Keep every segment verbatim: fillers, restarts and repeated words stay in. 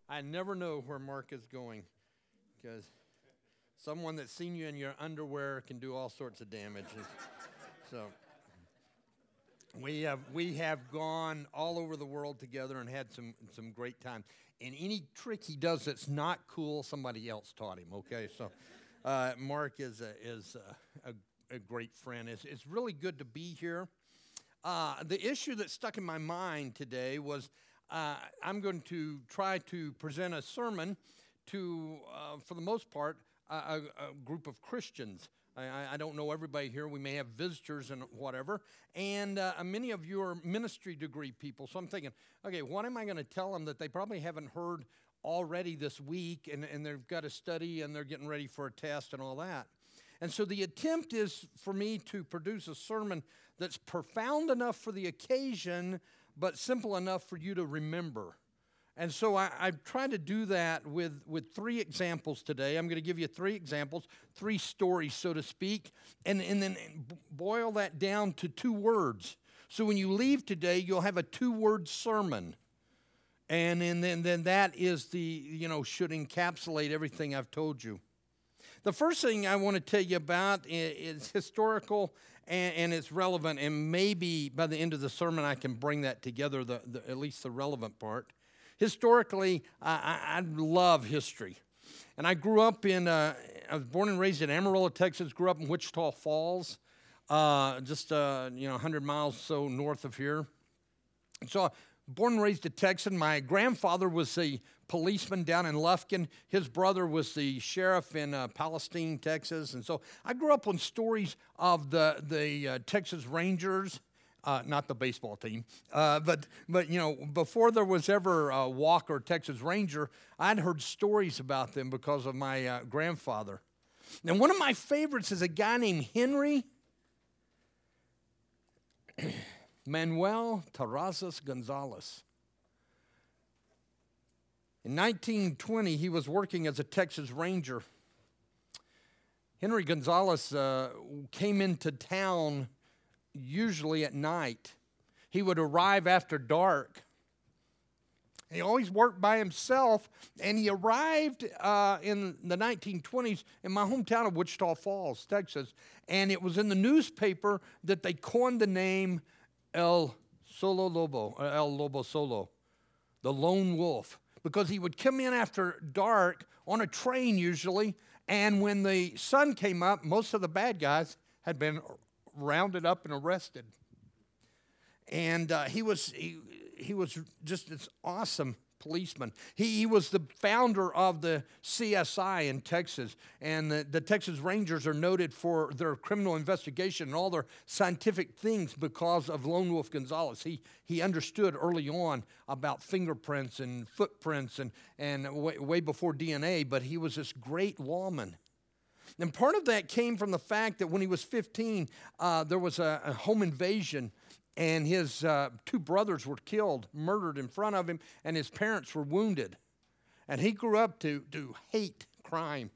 I never know where Mark is going because someone that's seen you in your underwear can do all sorts of damage. So we have we have gone all over the world together and had some some great time. And any trick he does that's not cool, somebody else taught him. Okay, so uh, Mark is a, is a, a, a great friend. It's it's really good to be here. Uh, the issue that stuck in my mind today was. Uh, I'm going to try to present a sermon to, uh, for the most part, a, a, a group of Christians. I, I don't know everybody here. We may have visitors and whatever. And uh, many of you are ministry degree people. So I'm thinking, okay, what am I going to tell them that they probably haven't heard already this week, and, and they've got to study, and they're getting ready for a test and all that. And so the attempt is for me to produce a sermon that's profound enough for the occasion, but simple enough for you to remember. And so I, I've tried to do that with, with three examples today. I'm going to give you three examples, three stories, so to speak, and, and then boil that down to two words. So when you leave today, you'll have a two-word sermon. And, and then, then that is the, you know, should encapsulate everything I've told you. The first thing I want to tell you about is, is historical and, and it's relevant, and maybe by the end of the sermon I can bring that together, the, the, at least the relevant part. Historically, I, I love history. And I grew up in, uh, I was born and raised in Amarillo, Texas, grew up in Wichita Falls, uh, just uh, you know, one hundred miles or so north of here. So born and raised a Texan. My grandfather was a policeman down in Lufkin. His brother was the sheriff in uh, Palestine, Texas. And so I grew up on stories of the, the uh, Texas Rangers, uh, not the baseball team, uh, but, but, you know, before there was ever a Walker Texas Ranger, I'd heard stories about them because of my uh, grandfather. And one of my favorites is a guy named Henry Manuel Terrazas Gonzalez. In nineteen twenty, he was working as a Texas Ranger. Henry Gonzalez uh, came into town usually at night. He would arrive after dark. He always worked by himself, and he arrived uh, in the nineteen twenties in my hometown of Wichita Falls, Texas, and it was in the newspaper that they coined the name El Solo Lobo, or El Lobo Solo, the lone wolf, because he would come in after dark on a train usually, and when the sun came up, most of the bad guys had been rounded up and arrested. And uh, he was he, he was just this awesome policeman. He, he was the founder of the C S I in Texas, and the, the Texas Rangers are noted for their criminal investigation and all their scientific things because of Lone Wolf Gonzalez. He he understood early on about fingerprints and footprints and, and way, way before D N A, but he was this great lawman. And part of that came from the fact that when he was fifteen, uh, there was a, a home invasion, and his uh, two brothers were killed, murdered in front of him, and his parents were wounded. And he grew up to, to hate crime.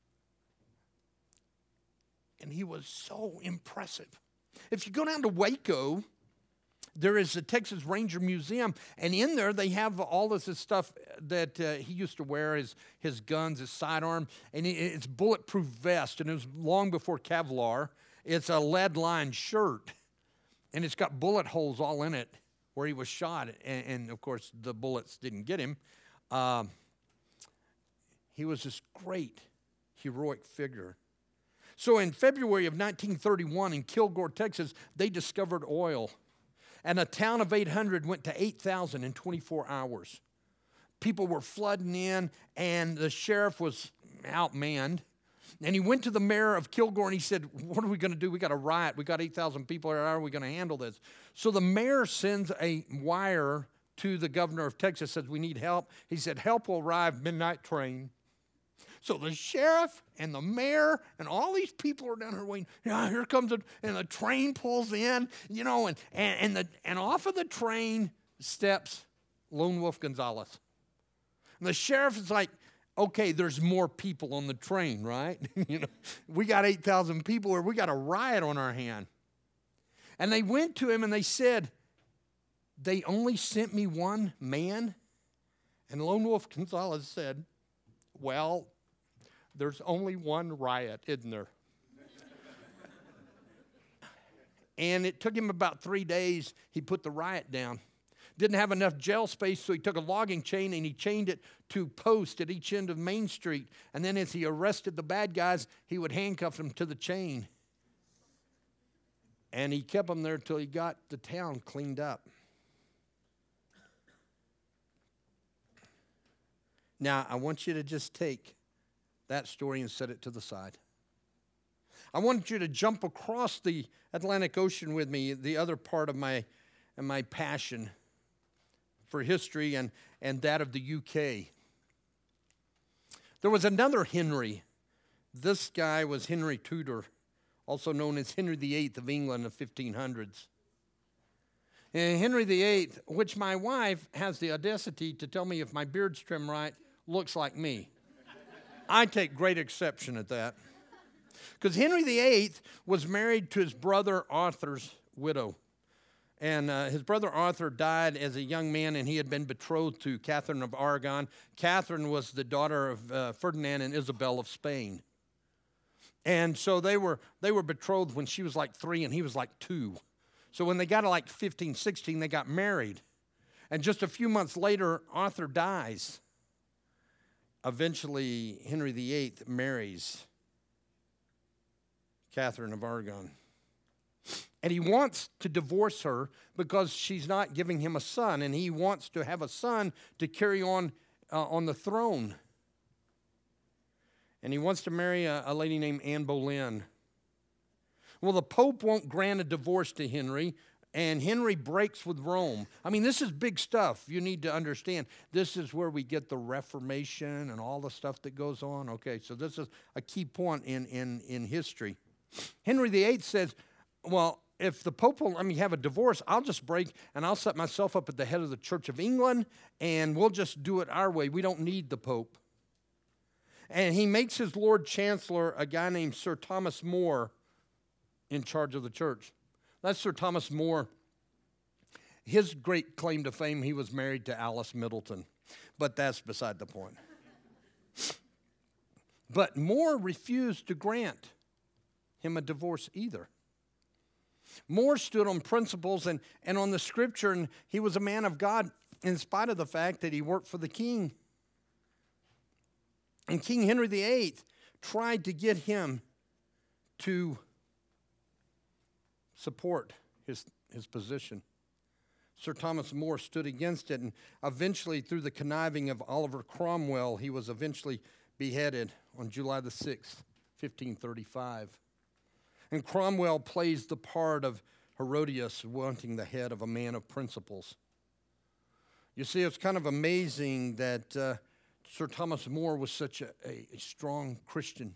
And he was so impressive. If you go down to Waco, there is a Texas Ranger Museum, and in there they have all of this stuff that uh, he used to wear, his, his guns, his sidearm, and it's bulletproof vest, and it was long before Kevlar. It's a lead-lined shirt. And it's got bullet holes all in it where he was shot. And, and of course, the bullets didn't get him. Um, he was this great, heroic figure. So in February of nineteen thirty-one in Kilgore, Texas, they discovered oil. And a town of eight hundred went to eight thousand in twenty-four hours. People were flooding in, and the sheriff was outmanned. And he went to the mayor of Kilgore and he said, what are we going to do? We got a riot. We got eight thousand people here. How are we going to handle this? So the mayor sends a wire to the governor of Texas, says, we need help. He said, help will arrive, midnight train. So the sheriff and the mayor and all these people are down here waiting. Yeah, here comes it, and the train pulls in, you know, and, and, and, the, and off of the train steps Lone Wolf Gonzalez. And the sheriff is like, okay, there's more people on the train, right? you know, we got eight thousand people here. We got a riot on our hand. And they went to him and they said, they only sent me one man, And Lone Wolf Gonzalez said, well, there's only one riot, isn't there? And it took him about three days. He put the riot down. Didn't have enough jail space, so he took a logging chain and he chained it to posts at each end of Main Street. And then as he arrested the bad guys, he would handcuff them to the chain. And he kept them there till he got the town cleaned up. Now, I want you to just take that story and set it to the side. I want you to jump across the Atlantic Ocean with me, the other part of my, my passion for history and, and that of the U K. There was another Henry. This guy was Henry Tudor, also known as Henry the Eighth of England of fifteen hundreds. And Henry the Eighth, which my wife has the audacity to tell me if my beard's trimmed right, looks like me. I take great exception at that. Because Henry the Eighth was married to his brother Arthur's widow. And uh, his brother Arthur died as a young man, and he had been betrothed to Catherine of Aragon. Catherine was the daughter of uh, Ferdinand and Isabel of Spain. And so they were they were betrothed when she was like three and he was like two. So when they got to like fifteen, sixteen, they got married. And just a few months later, Arthur dies. Eventually, Henry the Eighth marries Catherine of Aragon. And he wants to divorce her because she's not giving him a son, and he wants to have a son to carry on uh, on the throne. And he wants to marry a, a lady named Anne Boleyn. Well, the Pope won't grant a divorce to Henry, and Henry breaks with Rome. I mean, this is big stuff. You need to understand. This is where we get the Reformation and all the stuff that goes on. Okay, so this is a key point in, in, in history. Henry the Eighth says, well, if the Pope will let me have a divorce, I'll just break and I'll set myself up at the head of the Church of England and we'll just do it our way. We don't need the Pope. And he makes his Lord Chancellor, a guy named Sir Thomas More, in charge of the church. That's Sir Thomas More. His great claim to fame, he was married to Alice Middleton. But that's beside the point. But More refused to grant him a divorce either. More stood on principles and, and on the scripture, and he was a man of God in spite of the fact that he worked for the king. And King Henry the Eighth tried to get him to support his, his position. Sir Thomas More stood against it, and eventually, through the conniving of Oliver Cromwell, he was eventually beheaded on July the sixth, fifteen thirty-five. And Cromwell plays the part of Herodias wanting the head of a man of principles. You see, it's kind of amazing that uh, Sir Thomas More was such a, a, a strong Christian.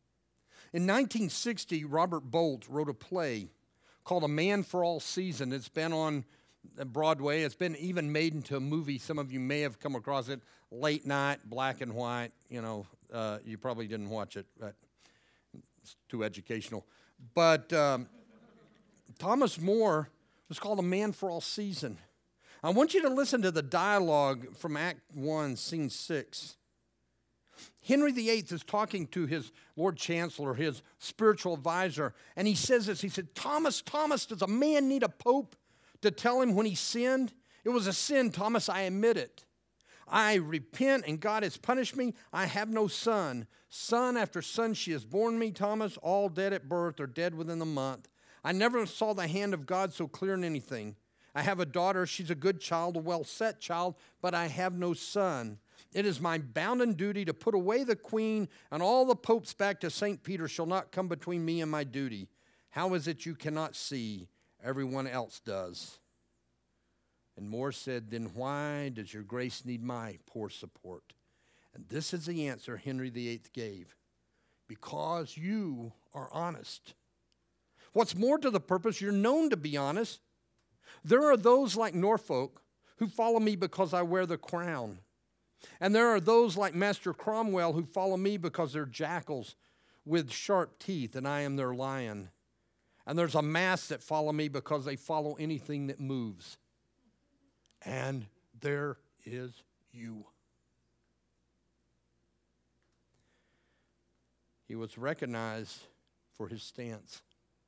In nineteen sixty, Robert Bolt wrote a play called A Man for All Season. It's been on Broadway. It's been even made into a movie. Some of you may have come across it. Late night, black and white. You know, uh, you probably didn't watch it, but it's too educational. But um, Thomas More was called A Man for All Season. I want you to listen to the dialogue from Act one, Scene six. Henry the Eighth is talking to his Lord Chancellor, his spiritual advisor, and he says this. He said, Thomas, Thomas, does a man need a pope to tell him when he sinned? It was a sin, Thomas, I admit it. I repent, and God has punished me. I have no son. Son after son she has borne me, Thomas, all dead at birth or dead within the month. I never saw the hand of God so clear in anything. I have a daughter. She's a good child, a well-set child, but I have no son. It is my bounden duty to put away the queen, and all the popes back to Saint Peter shall not come between me and my duty. How is it you cannot see? Everyone else does. And More said, then why does your grace need my poor support? And this is the answer Henry the Eighth gave. Because you are honest. What's more to the purpose, you're known to be honest. There are those like Norfolk who follow me because I wear the crown. And there are those like Master Cromwell who follow me because they're jackals with sharp teeth and I am their lion. And there's a mass that follow me because they follow anything that moves. And there is you. He was recognized for his stance.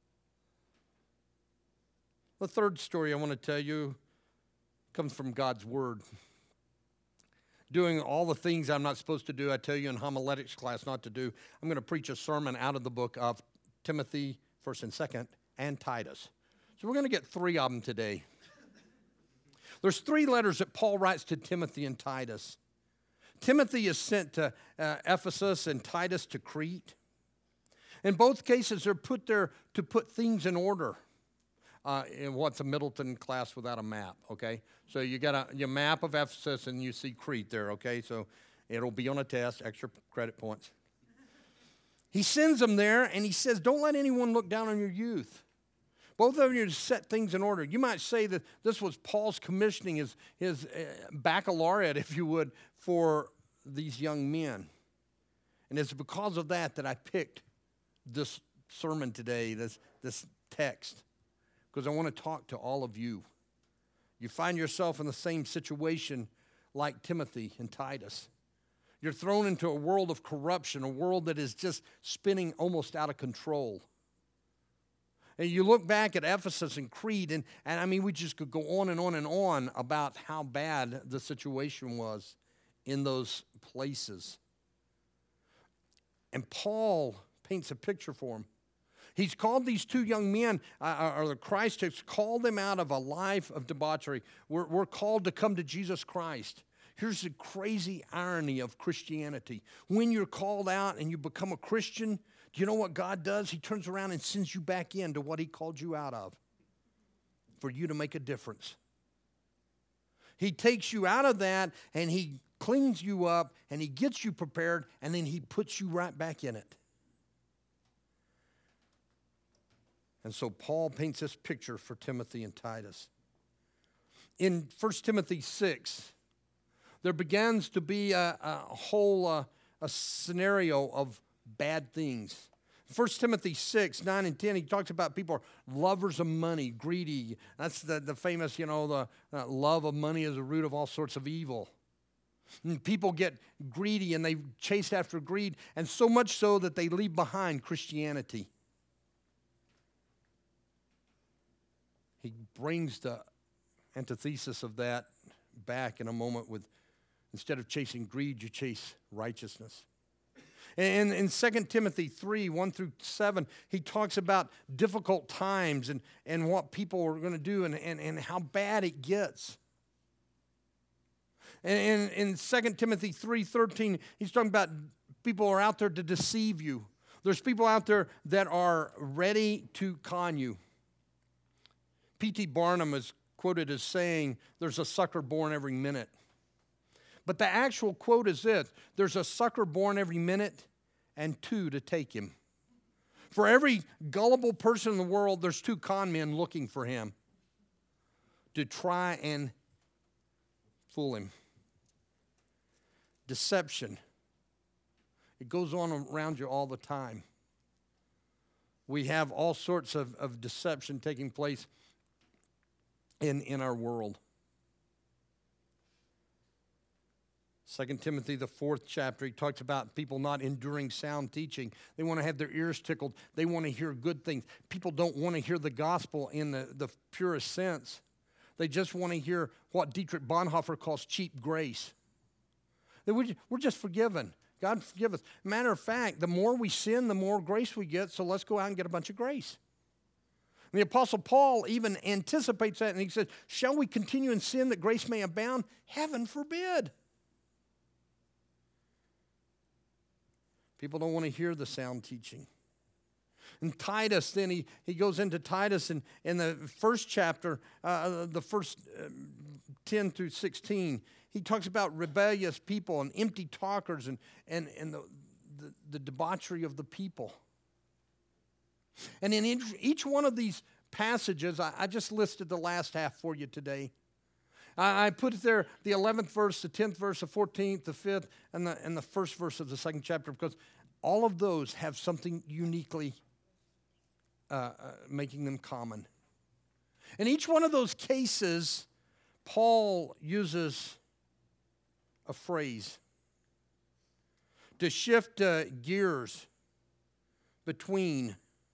The third story I want to tell you comes from God's Word. Doing all the things I'm not supposed to do, I tell you in homiletics class not to do. I'm going to preach a sermon out of the book of Timothy, first and second, and Titus. So we're going to get three of them today. There's three letters that Paul writes to Timothy and Titus. Timothy is sent to uh, Ephesus and Titus to Crete. In both cases, they're put there to put things in order. Uh, in what's a Middleton class without a map, okay? So you got a your map of Ephesus and you see Crete there, okay? So it'll be on a test, extra credit points. He sends them there and he says, don't let anyone look down on your youth. Both of you to set things in order. You might say that this was Paul's commissioning, his, his uh, baccalaureate, if you would, for these young men. And it's because of that that I picked this sermon today, this, this text, because I want to talk to all of you. You find yourself in the same situation like Timothy and Titus. You're thrown into a world of corruption, a world that is just spinning almost out of control. And you look back at Ephesus and Crete, and, and I mean, we just could go on and on and on about how bad the situation was in those places. And Paul paints a picture for them. He's called these two young men, uh, or Christ has called them out of a life of debauchery. We're, we're called to come to Jesus Christ. Here's the crazy irony of Christianity. When you're called out and you become a Christian, do you know what God does? He turns around and sends you back into what he called you out of for you to make a difference. He takes you out of that and he cleans you up and he gets you prepared and then he puts you right back in it. And so Paul paints this picture for Timothy and Titus. In First Timothy six, there begins to be a, a whole uh, a scenario of bad things. First Timothy six, nine and ten, he talks about people are lovers of money, greedy. That's the, the famous, you know, the uh, love of money is the root of all sorts of evil. And people get greedy and they chase after greed, and so much so that they leave behind Christianity. He brings the antithesis of that back in a moment with, instead of chasing greed, you chase righteousness. And in Second Timothy three, one through seven, he talks about difficult times and, and what people are going to do and, and, and how bad it gets. And in, in Second Timothy three thirteen, he's talking about people are out there to deceive you. There's people out there that are ready to con you. P T Barnum is quoted as saying, there's a sucker born every minute. But the actual quote is this: there's a sucker born every minute and two to take him. For every gullible person in the world, there's two con men looking for him to try and fool him. Deception. It goes on around you all the time. We have all sorts of, of deception taking place in, in our world. Second Timothy, the fourth chapter, he talks about people not enduring sound teaching. They want to have their ears tickled. They want to hear good things. People don't want to hear the gospel in the, the purest sense. They just want to hear what Dietrich Bonhoeffer calls cheap grace. That we, we're just forgiven. God forgive us. Matter of fact, the more we sin, the more grace we get, so let's go out and get a bunch of grace. And the Apostle Paul even anticipates that, and he says, shall we continue in sin that grace may abound? Heaven forbid. People don't want to hear the sound teaching. And Titus, then he, he goes into Titus, and in the first chapter, uh, the first uh, ten through sixteen, he talks about rebellious people and empty talkers and, and, and the, the, the debauchery of the people. And in each, each one of these passages, I, I just listed the last half for you today. I, I put there the eleventh verse, the tenth verse, the fourteenth, the fifth, and the, and the first verse of the second chapter, because all of those have something uniquely uh, uh, making them common. In each one of those cases, Paul uses a phrase to shift uh, gears between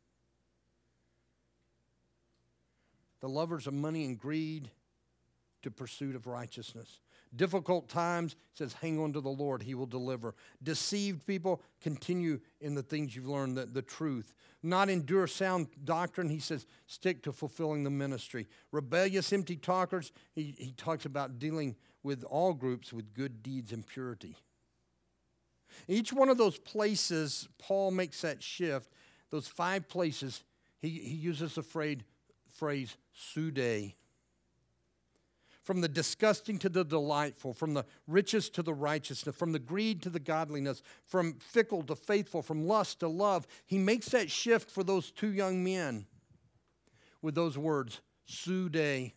the lovers of money and greed to pursuit of righteousness. Difficult times, it says, hang on to the Lord, he will deliver. Deceived people, continue in the things you've learned, the, the truth. Not endure sound doctrine, he says, stick to fulfilling the ministry. Rebellious, empty talkers, he, he talks about dealing with all groups with good deeds and purity. Each one of those places, Paul makes that shift. Those five places, he, he uses the phrase, phrase pseude. From the disgusting to the delightful, from the riches to the righteousness, from the greed to the godliness, from fickle to faithful, from lust to love. He makes that shift for those two young men with those words, pseude.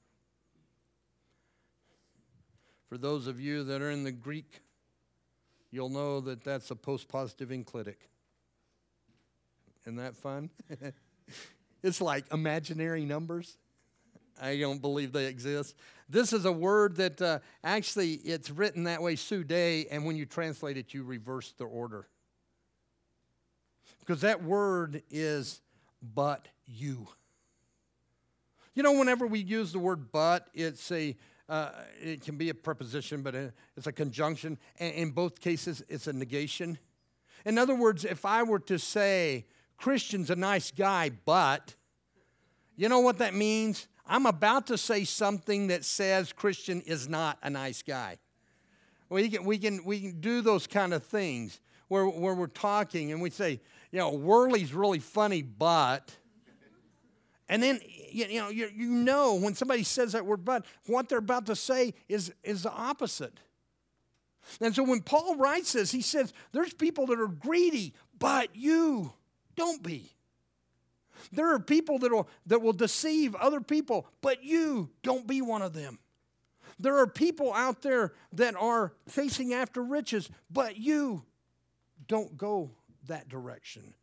For those of you that are in the Greek, you'll know that that's a postpositive enclitic. Isn't that fun? It's like imaginary numbers. I don't believe they exist. This is a word that uh, actually it's written that way, pseude, and when you translate it, you reverse the order. Because that word is but you. You know, whenever we use the word but, it's a uh, it can be a preposition, but it's a conjunction. And in both cases, it's a negation. In other words, if I were to say, Christian's a nice guy, but, you know what that means? I'm about to say something that says Christian is not a nice guy. We can, we can, we can do those kind of things where, where we're talking and we say, you know, Worley's really funny, but, and then, you know, you, you know when somebody says that word but, what they're about to say is, is the opposite. And so when Paul writes this, he says, there's people that are greedy, but you don't be. There are people that will, that will deceive other people, but you don't be one of them. There are people out there that are chasing after riches, but you don't go that direction.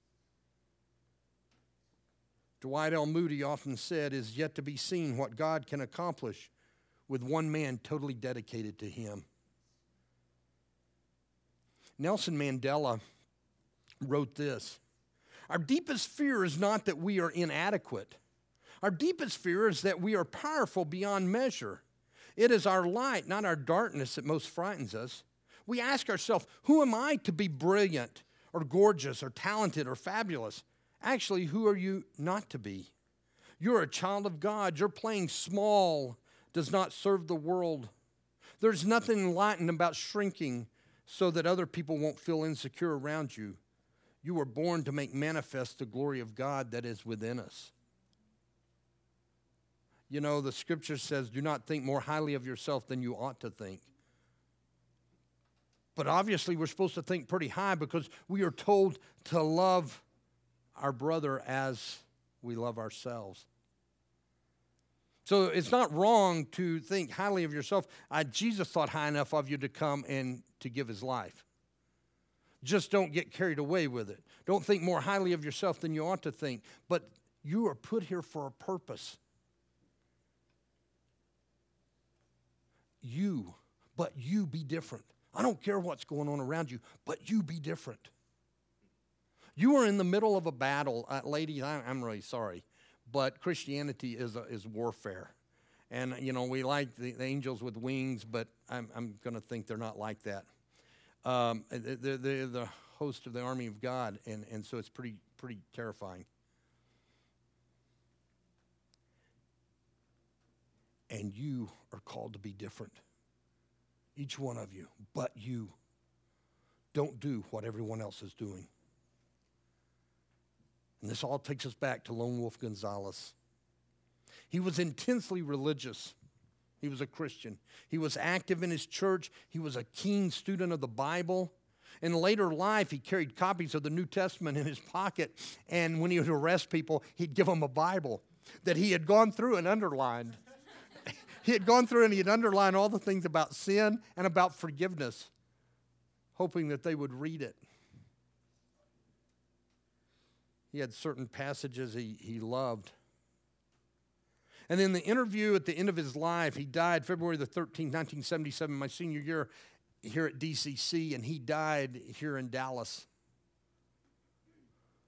Dwight L. Moody often said, "Is yet to be seen what God can accomplish with one man totally dedicated to him." Nelson Mandela wrote this: "Our deepest fear is not that we are inadequate. Our deepest fear is that we are powerful beyond measure. It is our light, not our darkness, that most frightens us. We ask ourselves, who am I to be brilliant or gorgeous or talented or fabulous? Actually, who are you not to be? You're a child of God. Your playing small does not serve the world. There's nothing enlightened about shrinking so that other people won't feel insecure around you. You were born to make manifest the glory of God that is within us." You know, the scripture says, do not think more highly of yourself than you ought to think. But obviously we're supposed to think pretty high because we are told to love our brother as we love ourselves. So it's not wrong to think highly of yourself. Uh, Jesus thought high enough of you to come and to give his life. Just don't get carried away with it. Don't think more highly of yourself than you ought to think. But you are put here for a purpose. You, but you be different. I don't care what's going on around you, but you be different. You are in the middle of a battle. Uh, ladies, I, I'm really sorry, but Christianity is a, is warfare. And, you know, we like the, the angels with wings, but I'm, I'm going to think they're not like that. Um, they're, they're the host of the army of God, and, and so it's pretty pretty terrifying. And you are called to be different. Each one of you, but you. Don't do what everyone else is doing. And this all takes us back to Lone Wolf Gonzalez. He was intensely religious. He was a Christian. He was active in his church. He was a keen student of the Bible. In later life, he carried copies of the New Testament in his pocket, and when he would arrest people, he'd give them a Bible that he had gone through and underlined. He had gone through and he had underlined all the things about sin and about forgiveness, hoping that they would read it. He had certain passages he, he loved. And in the interview at the end of his life, he died February the thirteenth, nineteen seventy-seven, my senior year here at D C C, and he died here in Dallas.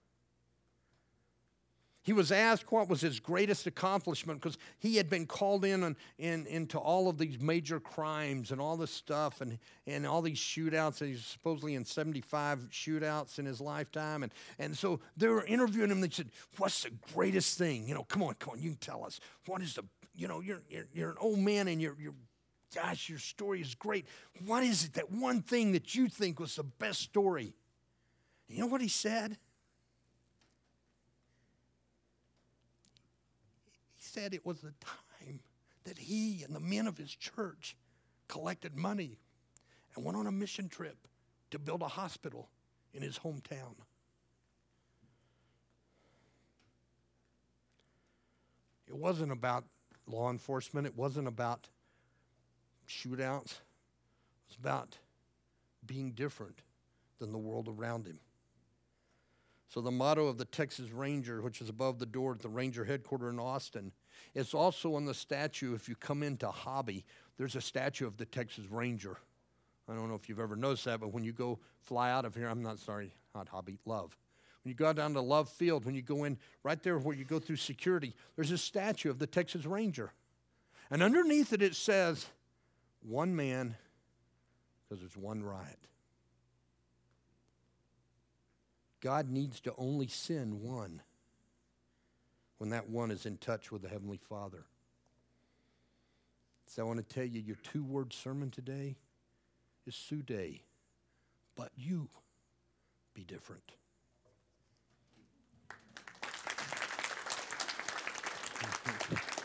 He was asked what was his greatest accomplishment because he had been called in, on, in into all of these major crimes and all this stuff and, and all these shootouts. And he's supposedly in seventy-five shootouts in his lifetime. And, and so they were interviewing him. They said, what's the greatest thing? You know, come on, come on, you can tell us. What is the, you know, you're, you're, you're an old man and you're, you're, gosh, your story is great. What is it, that one thing that you think was the best story? You know what he said? Said it was the time that he and the men of his church collected money and went on a mission trip to build a hospital in his hometown. It wasn't about law enforcement. It wasn't about shootouts. It was about being different than the world around him. So the motto of the Texas Ranger, which is above the door at the Ranger headquarters in Austin, it's also on the statue. If you come into Hobby, there's a statue of the Texas Ranger. I don't know if you've ever noticed that, but when you go fly out of here, I'm not sorry, not Hobby, Love. When you go down to Love Field, when you go in, right there where you go through security, there's a statue of the Texas Ranger. And underneath it, it says, one man, because there's one riot. God needs to only send one when that one is in touch with the Heavenly Father. So I want to tell you, your two-word sermon today is Sude, but you be different. Thank you.